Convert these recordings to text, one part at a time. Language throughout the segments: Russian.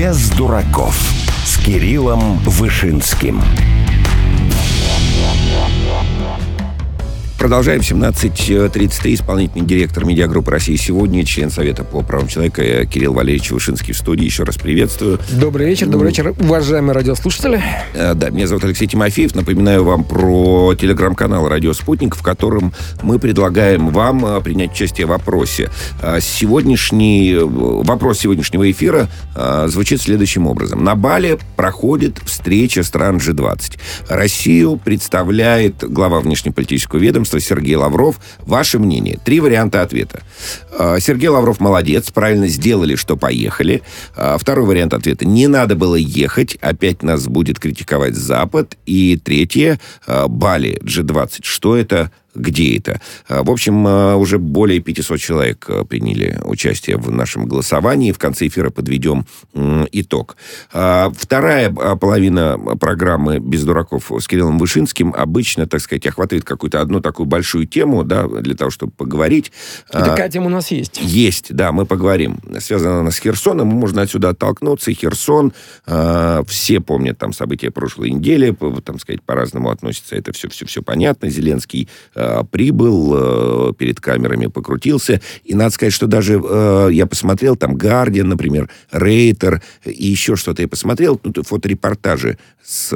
Без дураков с Кириллом Вышинским. Продолжаем. 17:33. Исполнительный директор медиагруппы «Россия сегодня», член Совета по правам человека Кирилл Валерьевич Вышинский в студии. Еще раз приветствую. Добрый вечер, уважаемые радиослушатели. Да, меня зовут Алексей Тимофеев. Напоминаю вам про телеграм-канал «Радио Спутник», в котором мы предлагаем вам принять участие в опросе. Вопрос сегодняшнего эфира звучит следующим образом. На Бали проходит встреча стран G20. Россию представляет глава внешнеполитического ведомства Сергей Лавров. Ваше мнение? 3 варианта ответа. Сергей Лавров молодец, правильно сделали, что поехали. Второй вариант ответа. Не надо было ехать, опять нас будет критиковать Запад. И третье. Бали, G20. Что это? Где это? В общем, уже более 500 человек приняли участие в нашем голосовании. В конце эфира подведем итог. Вторая половина программы «Без дураков» с Кириллом Вышинским обычно, так сказать, охватывает какую-то одну такую большую тему, да, для того, чтобы поговорить. И такая тема у нас есть. Есть, да, мы поговорим. Связана она с Херсоном, можно отсюда оттолкнуться. Херсон, все помнят там события прошлой недели, там, сказать, по-разному относятся. Это все понятно. Зеленский прибыл, перед камерами покрутился. И надо сказать, что даже я посмотрел, там, Guardian, например, Рейтер и еще что-то я посмотрел, фоторепортажи с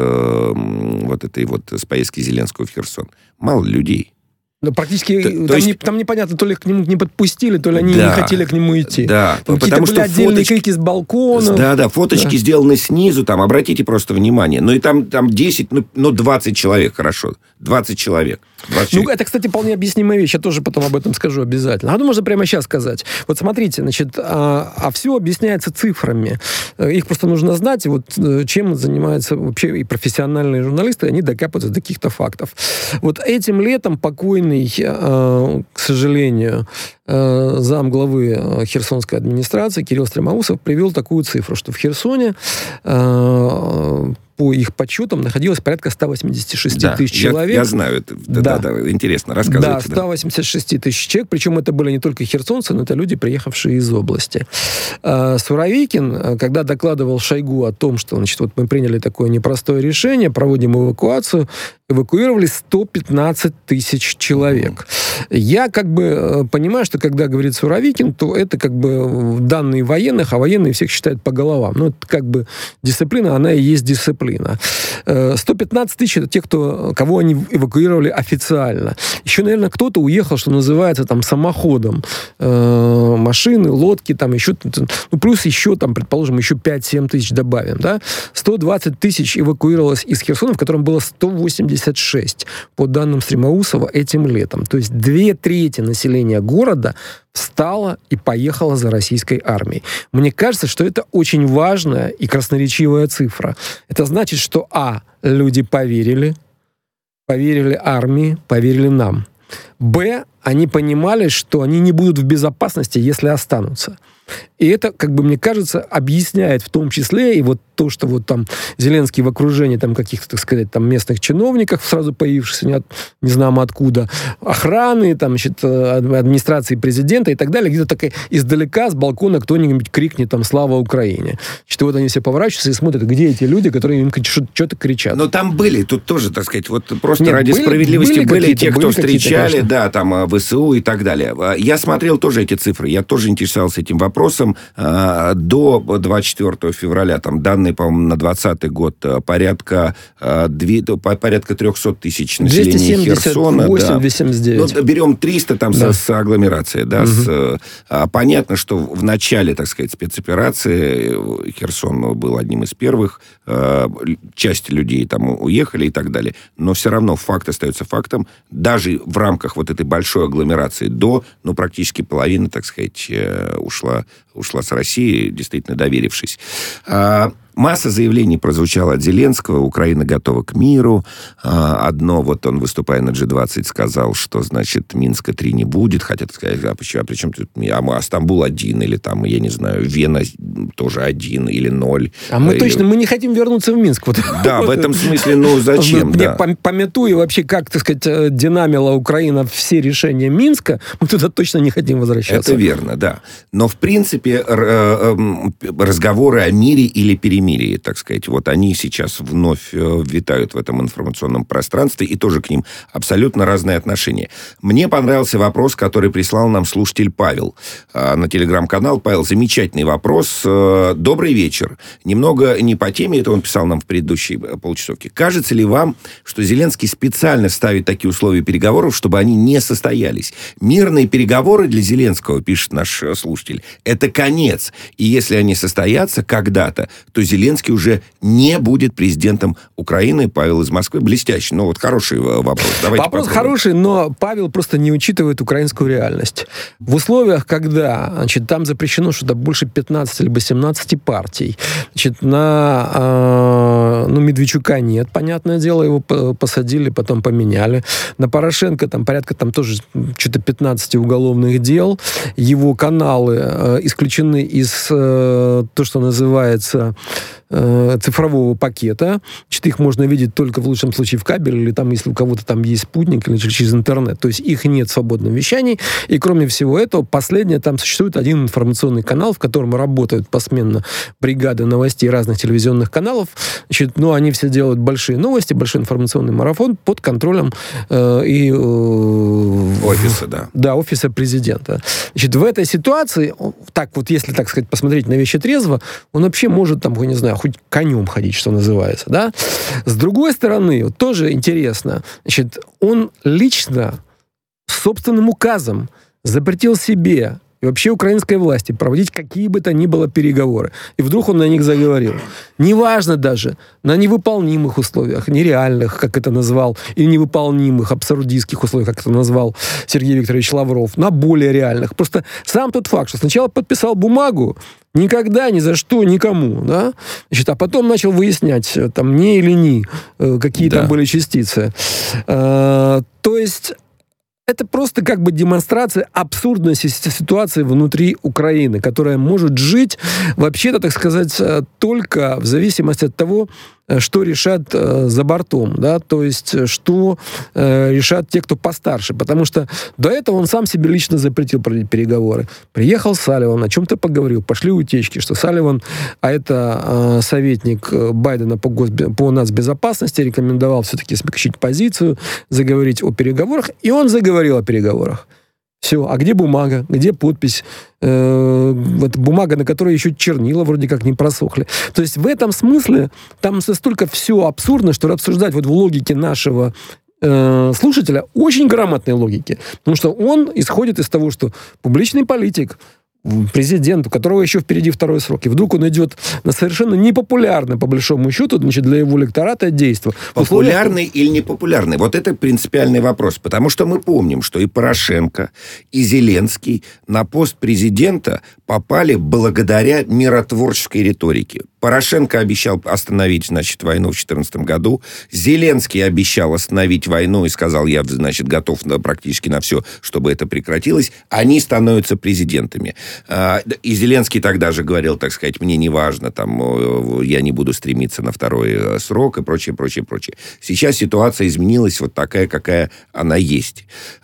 с поездки Зеленского в Херсон. Мало людей. Да, практически там непонятно, то ли к нему не подпустили, то ли они не хотели к нему идти. Да, там потому что были отдельные крики с балкона. Да, фоточки сделаны снизу, там, обратите просто внимание. Ну, и там 10, 20 человек, хорошо. 20 человек. Это, кстати, вполне объяснимая вещь. Я тоже потом об этом скажу обязательно. Можно прямо сейчас сказать. Вот смотрите, значит, все объясняется цифрами. Их просто нужно знать. И вот чем занимаются вообще и профессиональные журналисты, они докапываются до каких-то фактов. Вот этим летом покойный, к сожалению, замглавы Херсонской администрации Кирилл Стремоусов привел такую цифру, что в Херсоне по их подсчетам находилось порядка 186 тысяч человек. Я знаю это. Да, интересно, рассказывайте. Да, 186 тысяч человек, причем это были не только херсонцы, но это люди, приехавшие из области. Суровикин, когда докладывал Шойгу о том, что, значит, вот мы приняли такое непростое решение, проводим эвакуацию, эвакуировали 115 тысяч человек. Я понимаю, что когда говорит Суровикин, то это данные военных, а военные всех считают по головам. Ну, это дисциплина, она и есть дисциплина. 115 тысяч — это те, кого они эвакуировали официально. Еще, наверное, кто-то уехал, что называется, там, самоходом. Машины, лодки, там, еще... плюс еще, там, предположим, еще 5-7 тысяч добавим, да? 120 тысяч эвакуировалось из Херсона, в котором было 186, по данным Стремоусова, этим летом. То есть 2/3 населения города встала и поехала за российской армией. Мне кажется, что это очень важная и красноречивая цифра. Это значит, что люди поверили армии, поверили нам. Они понимали, что они не будут в безопасности, если останутся. И это, мне кажется, объясняет в том числе и вот то, что вот там Зеленский в окружении там каких-то, так сказать, там местных чиновников, сразу появившихся не знамо откуда, охраны, там, значит, администрации президента и так далее, где-то так издалека с балкона кто-нибудь крикнет там «Слава Украине!». Значит, вот они все поворачиваются и смотрят, где эти люди, которые им что-то кричат. Но там были, тут тоже, так сказать, вот просто ради справедливости были те, кто встречали, да, там ВСУ и так далее. Я смотрел тоже эти цифры, я тоже интересовался этим вопросом. До 24 февраля, там, данные, по-моему, на 2020 год, порядка 300 тысяч населения Херсона. 278-279. Берем 300 там с агломерацией. Да, понятно, что в начале, так сказать, спецоперации Херсон был одним из первых. Часть людей там уехали и так далее. Но все равно факт остается фактом. Даже в рамках вот этой большой агломерации практически половина, так сказать, ушла с России, действительно доверившись. масса заявлений прозвучала от Зеленского. Украина готова к миру. Одно, вот он, выступая на G20, сказал, что, значит, Минска-3 не будет. Хотят сказать, а при чем тут... А Стамбул 1, или там, я не знаю, Вена тоже 1, или 0. А мы точно, мы не хотим вернуться в Минск. Вот. Да, в этом смысле, ну, зачем? Да. Памятуя вообще, как, так сказать, динамила Украина все решения Минска, мы туда точно не хотим возвращаться. Это верно, да. Но, в принципе, разговоры о мире или перемирии, так сказать, вот они сейчас вновь витают в этом информационном пространстве, и тоже к ним абсолютно разные отношения. Мне понравился вопрос, который прислал нам слушатель Павел на телеграм-канал. Павел, замечательный вопрос. Добрый вечер. Немного не по теме, это он писал нам в предыдущей полчасовке. Кажется ли вам, что Зеленский специально ставит такие условия переговоров, чтобы они не состоялись? Мирные переговоры для Зеленского, пишет наш слушатель, это конец. И если они состоятся когда-то, то Зеленский уже не будет президентом Украины. Павел из Москвы. Блестящий. Ну, вот хороший вопрос. Давайте вопрос попробуем. хороший, но Павел просто не учитывает украинскую реальность. В условиях, когда, значит, там запрещено что-то больше 15 либо 17 партий, значит, Медведчука нет, понятное дело, его посадили, потом поменяли. На Порошенко там порядка там тоже что-то 15 уголовных дел. Его каналы исключены из то, что называется цифрового пакета. Значит, их можно видеть только в лучшем случае в кабеле, или там, если у кого-то там есть спутник, или через интернет. То есть их нет в свободном вещании. И кроме всего этого, последнее, там существует один информационный канал, в котором работают посменно бригады новостей разных телевизионных каналов. Значит, они все делают большие новости, большой информационный марафон под контролем офиса, да. Да, офиса президента. Значит, в этой ситуации, так вот, если, так сказать, посмотреть на вещи трезво, он вообще может, там, я не знаю, хоть конем ходить, что называется, да? С другой стороны, вот тоже интересно, значит, он лично собственным указом запретил себе и вообще украинской власти проводить какие бы то ни было переговоры. И вдруг он на них заговорил. Неважно даже, на невыполнимых условиях, нереальных, как это назвал, или невыполнимых, абсурдистских условиях, как это назвал Сергей Викторович Лавров, на более реальных. Просто сам тот факт, что сначала подписал бумагу, никогда, ни за что, никому, да? Значит, а потом начал выяснять, там, не или не, какие там были частицы. То есть это просто как бы демонстрация абсурдности ситуации внутри Украины, которая может жить, вообще-то, так сказать, только в зависимости от того, что решат за бортом, да, то есть что решат те, кто постарше, потому что до этого он сам себе лично запретил проводить переговоры. Приехал Салливан, о чем-то поговорил, пошли утечки, что Салливан, а это советник Байдена по нацбезопасности, рекомендовал все-таки смягчить позицию, заговорить о переговорах, и он заговорил о переговорах. Все. А где бумага? Где подпись? Бумага, на которой еще чернила вроде как не просохли. То есть в этом смысле там настолько все абсурдно, что обсуждать вот в логике нашего слушателя, очень грамотной логики. Потому что он исходит из того, что публичный политик, президент, у которого еще впереди второй срок, и вдруг он идет на совершенно непопулярное, по большому счету, значит, для его электората действие. Популярный или непопулярный? Вот это принципиальный вопрос. Потому что мы помним, что и Порошенко, и Зеленский на пост президента попали благодаря миротворческой риторике. Порошенко обещал остановить, значит, войну в 2014 году. Зеленский обещал остановить войну и сказал, я, значит, готов практически на все, чтобы это прекратилось. Они становятся президентами. И Зеленский тогда же говорил, так сказать, мне не важно, там, я не буду стремиться на второй срок и прочее, прочее, прочее. Сейчас ситуация изменилась вот такая, какая она есть.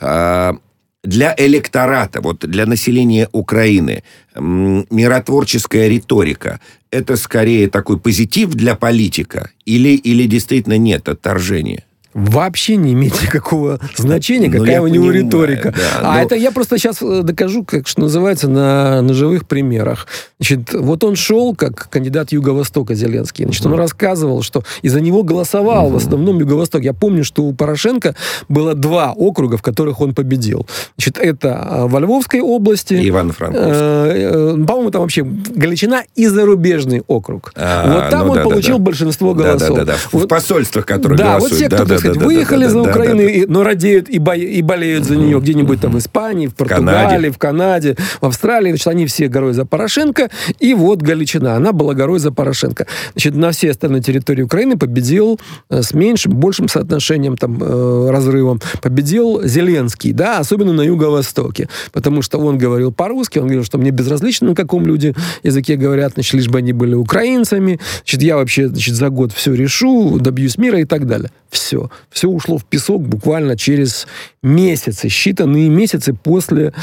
Для электората, вот для населения Украины миротворческая риторика – это скорее такой позитив для политика или действительно нет, отторжение? Вообще не имеет никакого значения, какая у него риторика. Да, это я просто сейчас докажу, как что называется, на живых примерах. Значит, вот он шел как кандидат Юго-Востока Зеленский. Значит, он рассказывал, что из-за него голосовал в основном Юго-Восток. Я помню, что у Порошенко было 2 округа, в которых он победил. Значит, это во Львовской области. И Ивано-Франковск. По-моему, там вообще Галичина и зарубежный округ. Вот там он получил большинство голосов. Да. В посольствах, которые голосуют. Вот все, кто сказать, выехали за Украину, но радеют и болеют за нее где-нибудь там в Испании, в Португалии, в Канаде, в Австралии. Значит, они все горой за Порошенко. И вот Галичина, она была горой за Порошенко. Значит, на всей остальной территории Украины победил с большим соотношением, там, разрывом, победил Зеленский, да, особенно на юго-востоке. Потому что он говорил по-русски, он говорил, что мне безразлично, на каком люди языке говорят, значит, лишь бы они были украинцами. Значит, я вообще, значит, за год все решу, добьюсь мира и так далее. Все. Все ушло в песок буквально через месяцы, считанные месяцы после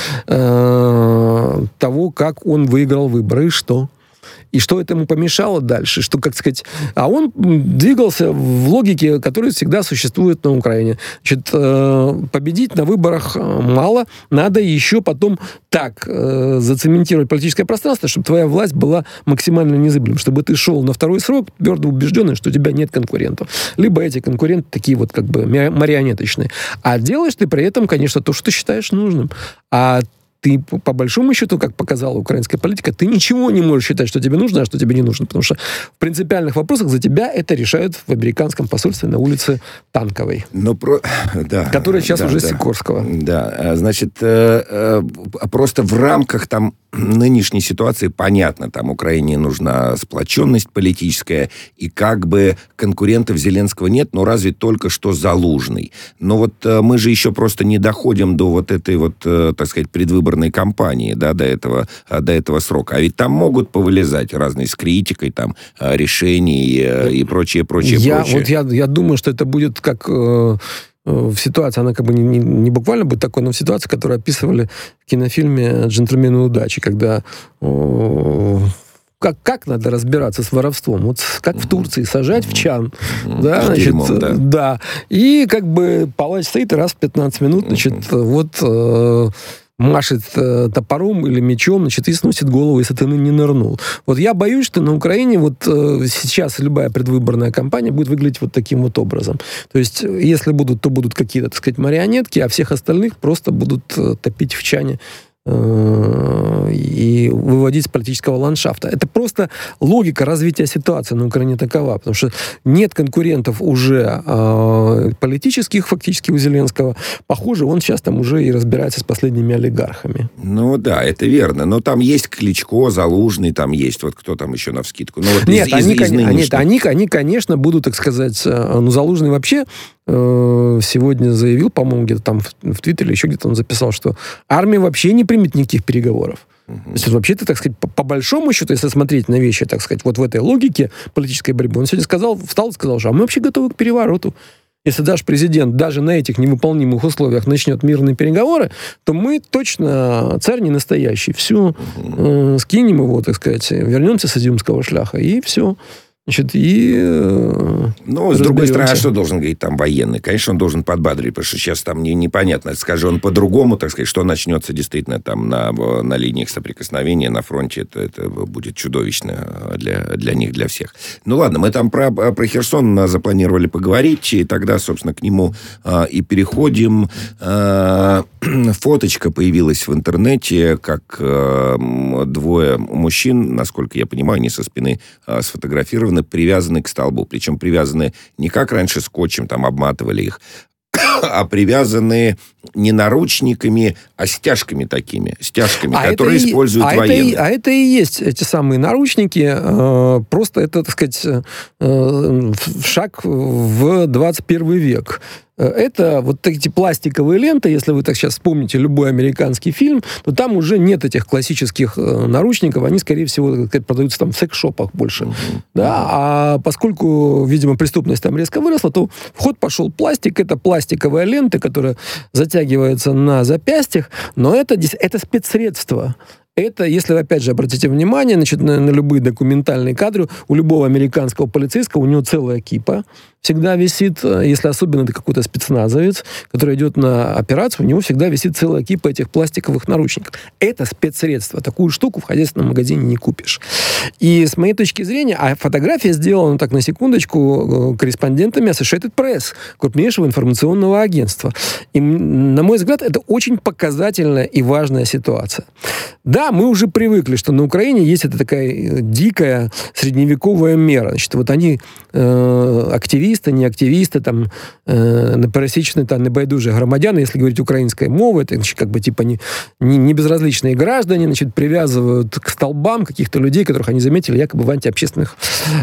того, как он выиграл выборы. И что? И что этому помешало дальше? Что, как сказать... А он двигался в логике, которая всегда существует на Украине. Значит, победить на выборах мало. Надо еще потом так зацементировать политическое пространство, чтобы твоя власть была максимально незыблемой. Чтобы ты шел на второй срок, твердо убежденный, что у тебя нет конкурентов. Либо эти конкуренты такие вот как бы марионеточные. А делаешь ты при этом, конечно, то, что ты считаешь нужным. А ты, по большому счету, как показала украинская политика, ты ничего не можешь считать, что тебе нужно, а что тебе не нужно. Потому что в принципиальных вопросах за тебя это решают в американском посольстве на улице Танковой. Которая сейчас уже Сикорского. Да, значит, просто в рамках там нынешней ситуации понятно, там Украине нужна сплоченность политическая, и как бы конкурентов Зеленского нет, но разве только что Залужный. Но вот мы же еще просто не доходим до вот этой вот, так сказать, предвыборной кампании, да, до этого срока. А ведь там могут повылезать разные с критикой, там, решений и прочее. Я думаю, что это будет как... в ситуации, она как бы не буквально будет такой, но в ситуации, которую описывали в кинофильме «Джентльмены удачи», когда как надо разбираться с воровством? Вот как в Турции, сажать в чан, да, значит, дерьмом, да. И как бы палач стоит и раз в 15 минут, значит, машет топором или мечом, значит, и сносит голову, если ты не нырнул. Вот я боюсь, что на Украине вот сейчас любая предвыборная кампания будет выглядеть вот таким вот образом. То есть, если будут, то будут какие-то, так сказать, марионетки, а всех остальных просто будут топить в чане и выводить с политического ландшафта. Это просто логика развития ситуации на Украине такова, потому что нет конкурентов уже политических фактически у Зеленского. Похоже, он сейчас там уже и разбирается с последними олигархами. Ну да, это верно. Но там есть Кличко, Залужный, там есть вот кто там еще навскидку. Ну, вот нет, они, конечно, будут, так сказать, ну, Залужный вообще сегодня заявил, по-моему, где-то там в Твиттере, еще где-то он записал, что армия вообще не примет никаких переговоров. То есть, вообще-то, так сказать, по большому счету, если смотреть на вещи, так сказать, вот в этой логике политической борьбы, он сегодня встал и сказал, что мы вообще готовы к перевороту. Если даже президент даже на этих невыполнимых условиях начнет мирные переговоры, то мы точно царь не настоящий. Все, скинем его, так сказать, вернемся с изюмского шляха, и все. Значит, ну, с другой стороны, а что должен говорить там военный? Конечно, он должен подбадривать, потому что сейчас там непонятно. Скажи он по-другому, так сказать, что начнется действительно там на линиях соприкосновения, на фронте. Это будет чудовищно для них, для всех. Ну, ладно, мы там про Херсон запланировали поговорить, и тогда, собственно, к нему и переходим. Фоточка появилась в интернете, как двое мужчин, насколько я понимаю, они со спины сфотографированы, привязаны к столбу. Причем привязаны не как раньше скотчем, там обматывали их, а привязаны не наручниками, а стяжками такими. Стяжками, которые используют военные. Это и есть эти самые наручники. Просто это, так сказать, шаг в 21 век. Это вот эти пластиковые ленты, если вы так сейчас вспомните любой американский фильм, то там уже нет этих классических наручников, они, скорее всего, так сказать, продаются там в секс-шопах больше. Да? А поскольку, видимо, преступность там резко выросла, то в ход пошел пластик, это пластиковая лента, которая затягивается на запястьях, но это спецсредство. Это, если вы, опять же, обратите внимание, значит, на любые документальные кадры, у любого американского полицейского, у него целая кипа всегда висит, если особенно это какой-то спецназовец, который идет на операцию, у него всегда висит целая кипа этих пластиковых наручников. Это спецсредство. Такую штуку в хозяйственном магазине не купишь. И с моей точки зрения, а фотография сделана, так, на секундочку, корреспондентами Associated Press, крупнейшего информационного агентства. И, на мой взгляд, это очень показательная и важная ситуация. Да, мы уже привыкли, что на Украине есть эта такая дикая средневековая мера. Значит, вот они активисты, не активисты, там, пересечные, там, небайдужие громадяне, если говорить украинской мовой, это, значит, как бы, типа, не безразличные граждане, значит, привязывают к столбам каких-то людей, которых они заметили якобы в антиобщественных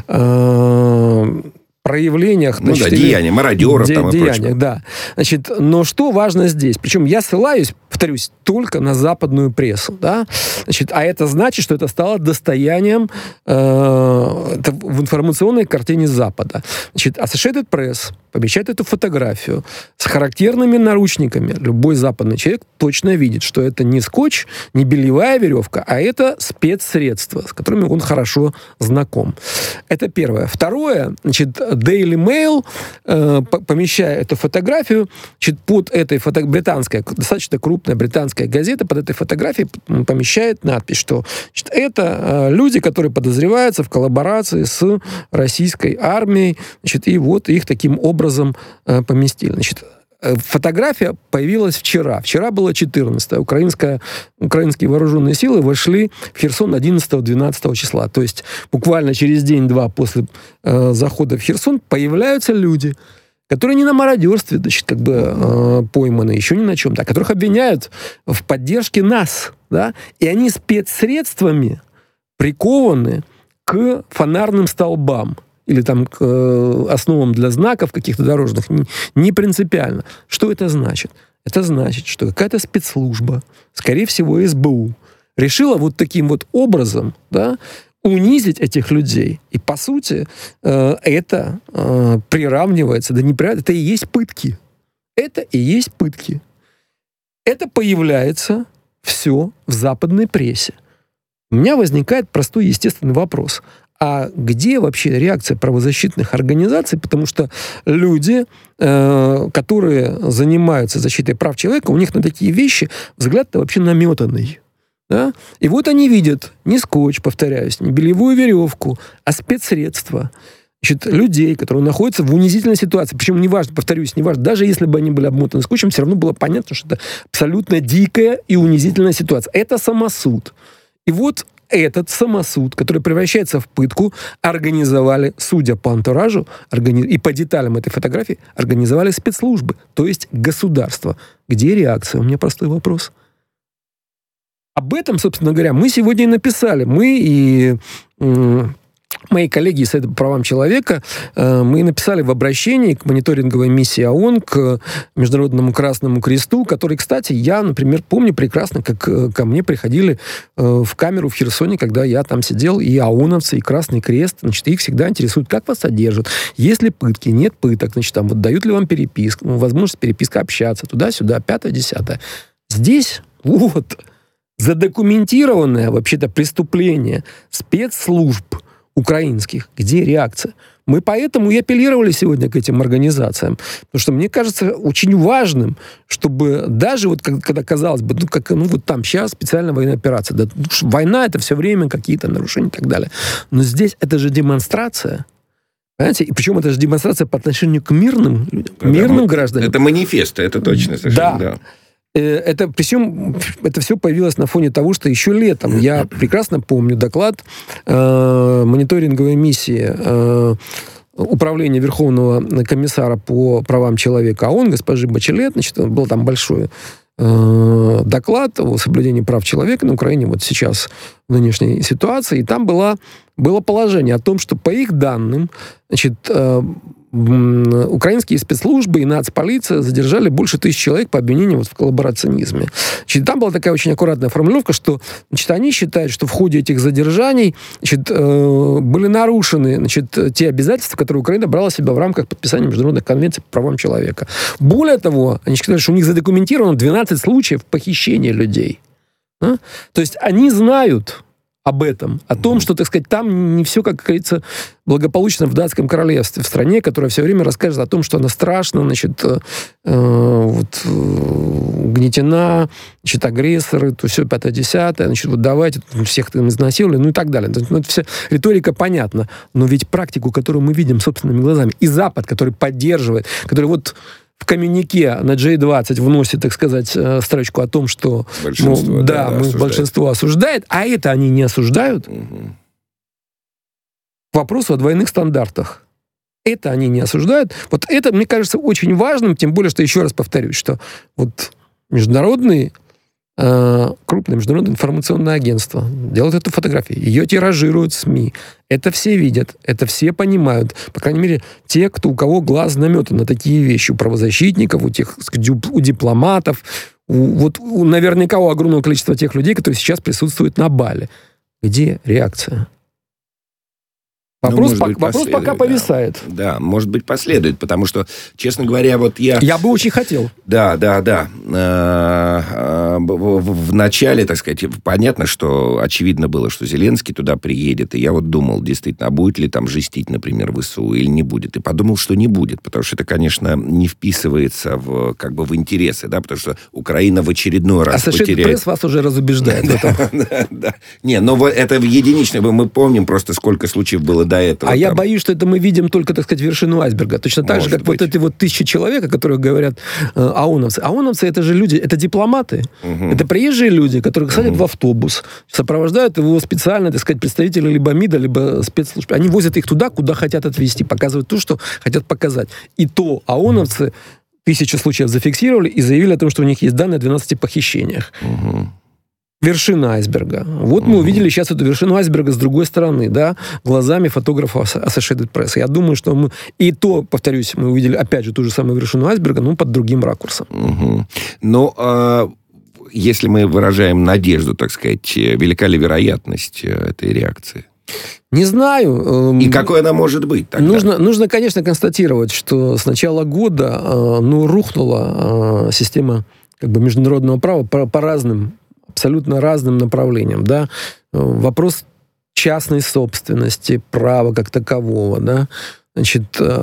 проявлениях. Ну, значит, да, деяния, мародеров там и прочее. Да. Значит, но что важно здесь? Причем я ссылаюсь, повторюсь, только на западную прессу. Да? Значит, а это значит, что это стало достоянием в информационной картине Запада. Значит, Associated Press помещает эту фотографию с характерными наручниками. Любой западный человек точно видит, что это не скотч, не бельевая веревка, а это спецсредства, с которыми он хорошо знаком. Это первое. Второе, значит, Daily Mail, помещая эту фотографию, значит, под этой британская, достаточно крупная британская газета, под этой фотографией помещает надпись, что, значит, это люди, которые подозреваются в коллаборации с российской армией, значит, и вот их таким образом поместили. Значит, фотография появилась вчера. Вчера было 14-е. Украинские вооруженные силы вошли в Херсон 11-12 числа. То есть буквально через день-два после захода в Херсон появляются люди, которые не на мародерстве, значит, как бы пойманы, еще ни на чем, да, которых обвиняют в поддержке нас. Да, и они спецсредствами прикованы к фонарным столбам или там к основам для знаков каких-то дорожных, не принципиально. Что это значит? Это значит, что какая-то спецслужба, скорее всего, СБУ, решила вот таким вот образом, да, унизить этих людей. И, по сути, это приравнивается, да не приравнивается, это и есть пытки. Это и есть пытки. Это появляется все в западной прессе. У меня возникает простой естественный вопрос. А где вообще реакция правозащитных организаций? Потому что люди, которые занимаются защитой прав человека, у них на такие вещи взгляд-то вообще наметанный. Да? И вот они видят не скотч, повторяюсь, не бельевую веревку, а спецсредства. Значит, людей, которые находятся в унизительной ситуации. Причем неважно, повторюсь, неважно, даже если бы они были обмотаны скотчем, все равно было понятно, что это абсолютно дикая и унизительная ситуация. Это самосуд. И вот этот самосуд, который превращается в пытку, организовали, судя по антуражу и по деталям этой фотографии, организовали спецслужбы, то есть государство. Где реакция? У меня простой вопрос. Об этом, собственно говоря, мы сегодня и написали. Мы и мои коллеги из Совета по правам человека, мы написали в обращении к мониторинговой миссии ООН, к Международному Красному Кресту, который, кстати, я, например, помню прекрасно, как ко мне приходили в камеру в Херсоне, когда я там сидел, и ООНовцы, и Красный Крест, значит, их всегда интересует, как вас содержат, есть ли пытки, нет пыток, значит, там, вот, дают ли вам переписку, возможность переписка общаться, туда-сюда, 5-10. Здесь вот задокументированное вообще-то преступление спецслужб украинских. Где реакция? Мы поэтому и апеллировали сегодня к этим организациям. Потому что мне кажется очень важным, чтобы даже вот когда, казалось бы, вот там сейчас специальная военная операция. Да, война — это все время какие-то нарушения и так далее. Но здесь это же демонстрация. Понимаете? И причем это же демонстрация по отношению к мирным людям, мирным гражданам. Это манифест, это точно совершенно. Да. Это, причем, это все появилось на фоне того, что еще летом, я прекрасно помню доклад мониторинговой миссии Управления Верховного комиссара по правам человека ООН, госпожи Бачелет, значит, был там большой доклад о соблюдении прав человека на Украине вот сейчас в нынешней ситуации, и там было положение о том, что по их данным, значит, украинские спецслужбы и нацполиция задержали больше 1000 человек по обвинению вот в коллаборационизме. Значит, там была такая очень аккуратная формулировка, что, значит, они считают, что в ходе этих задержаний, значит, были нарушены, значит, те обязательства, которые Украина брала себя в рамках подписания международных конвенций по правам человека. Более того, они считают, что у них задокументировано 12 случаев похищения людей. А? То есть они знают об этом, о том, что, так сказать, там не все, как говорится, благополучно в датском королевстве, в стране, которая все время расскажет о том, что она страшна, значит, угнетена, значит, агрессоры, то все 5-10, значит, вот давайте всех там изнасиловали, ну и так далее. Ну, это вся риторика понятна, но ведь практику, которую мы видим собственными глазами, и Запад, который поддерживает, который вот в коммюнике на G20 вносит, так сказать, строчку о том, что большинство осуждает, а это они не осуждают. К вопросу о двойных стандартах. Это они не осуждают. Вот это, мне кажется, очень важным, тем более, что, еще раз повторюсь, что вот крупное международное информационное агентство делает эту фотографию, ее тиражируют СМИ. Это все видят, это все понимают. По крайней мере, те, у кого глаз наметан на такие вещи. У правозащитников, у дипломатов, наверняка у огромного количества тех людей, которые сейчас присутствуют на Бали. Где реакция? Вопрос пока повисает. Да, может быть, последует, потому что, честно говоря, вот я... Я бы очень хотел. Да. В начале, так сказать, понятно, что очевидно было, что Зеленский туда приедет, и я вот думал, действительно, а будет ли там жестить, например, ВСУ или не будет. И подумал, что не будет, потому что это, конечно, не вписывается в интересы, да, потому что Украина в очередной раз потеряет... Associated Press вас уже разубеждает в этом. Да. Не, но это единичное, мы помним просто, сколько случаев было до этого. Я боюсь, что это мы видим только, так сказать, вершину айсберга. Точно так же, как вот эти вот 1000 человек, о которых говорят ООНовцы. ООНовцы — это же люди, это дипломаты. Это приезжие люди, которые садят в автобус, сопровождают его специально, так сказать, представители либо МИДа, либо спецслужб. Они возят их туда, куда хотят отвезти, показывают то, что хотят показать. И то ООНовцы 1000 случаев зафиксировали и заявили о том, что у них есть данные о 12 похищениях. Вершина айсберга. Вот мы увидели сейчас эту вершину айсберга с другой стороны, да, глазами фотографа Associated Press. Я думаю, что мы... И то, повторюсь, мы увидели, опять же, ту же самую вершину айсберга, но под другим ракурсом. Но если мы выражаем надежду, так сказать, велика ли вероятность этой реакции? Не знаю. И какой она может быть тогда? Нужно, конечно, констатировать, что с начала года рухнула система международного права по разным, абсолютно разным направлениям, да. Вопрос частной собственности, права как такового, да. Значит,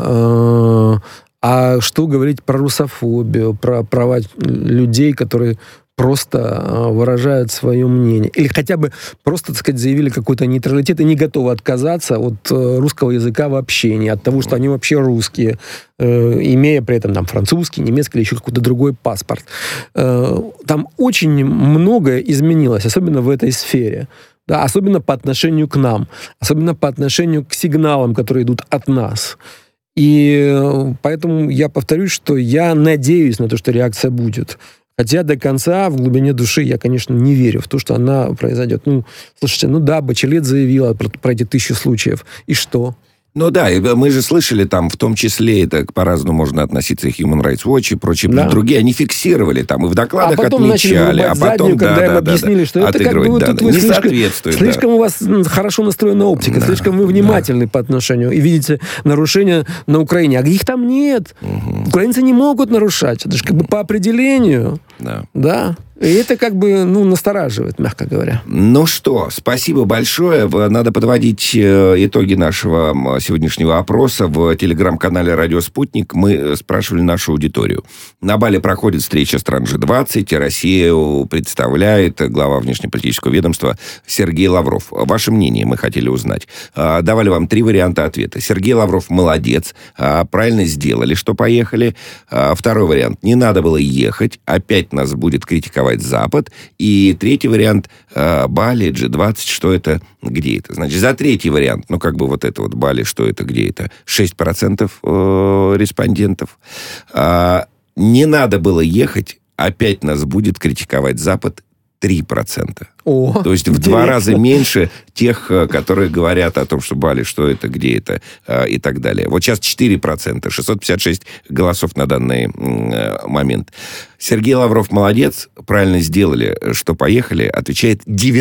а что говорить про русофобию, про права людей, которые просто выражают свое мнение. Или хотя бы просто, так сказать, заявили какой-то нейтралитет и не готовы отказаться от русского языка в общении, от того, что они вообще русские, имея при этом там французский, немецкий или еще какой-то другой паспорт. Там очень многое изменилось, особенно в этой сфере. Да, особенно по отношению к нам, особенно по отношению к сигналам, которые идут от нас. И поэтому я повторюсь, что я надеюсь на то, что реакция будет. Хотя до конца, в глубине души, я, конечно, не верю в то, что она произойдет. Слушайте, Бачелет заявила про эти 1000 случаев. И что? Да, и мы же слышали там, в том числе, это по-разному можно относиться, и Human Rights Watch и прочие, другие, они фиксировали там, и в докладах отмечали, а потом, когда им объяснили, что это как бы вот тут вы слишком у вас хорошо настроена оптика, слишком вы внимательны по отношению, и видите нарушения на Украине, а их там нет. Украинцы не могут нарушать, это же как бы по определению. Да. И это настораживает, мягко говоря. Ну что, спасибо большое. Надо подводить итоги нашего сегодняшнего опроса в телеграм-канале «Радио Спутник». Мы спрашивали нашу аудиторию. На Бали проходит встреча стран G20, и Россию представляет глава внешнеполитического ведомства Сергей Лавров. Ваше мнение мы хотели узнать. Давали вам 3 варианта ответа. Сергей Лавров молодец, правильно сделали, что поехали. Второй вариант. Не надо было ехать, опять нас будет критиковать Запад. И третий вариант Бали, G20, что это, где это? Значит, за третий вариант, вот это вот Бали, что это, где это, 6% респондентов. Не надо было ехать, опять нас будет критиковать Запад, 3%. То есть в 2 раза меньше тех, которые говорят о том, что Бали, что это, где это, и так далее. Вот сейчас 4%, 656 голосов на данный момент. Сергей Лавров молодец, правильно сделали, что поехали, отвечает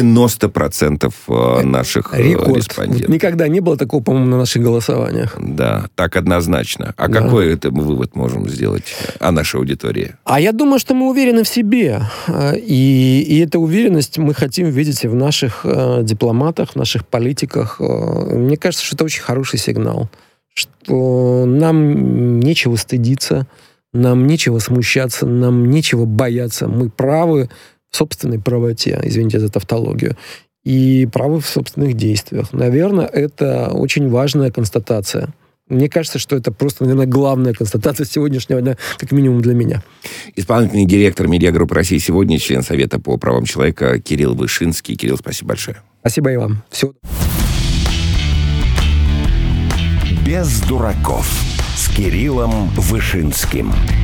90% наших респондентов. Никогда не было такого, по-моему, на наших голосованиях. Да, так однозначно. А какой это мы вывод можем сделать о нашей аудитории? А я думаю, что мы уверены в себе. И эта уверенность мы хотим хотим видеть в наших дипломатах, в наших политиках. Мне кажется, что это очень хороший сигнал, что нам нечего стыдиться, нам нечего смущаться, нам нечего бояться. Мы правы в собственной правоте, извините за тавтологию, и правы в собственных действиях. Наверное, это очень важная констатация. Мне кажется, что это просто, наверное, главная констатация сегодняшнего дня, как минимум для меня. Исполнительный директор Медиагруппы России сегодня, член Совета по правам человека Кирилл Вышинский. Кирилл, спасибо большое. Спасибо и вам. Всего. «Без дураков» с Кириллом Вышинским.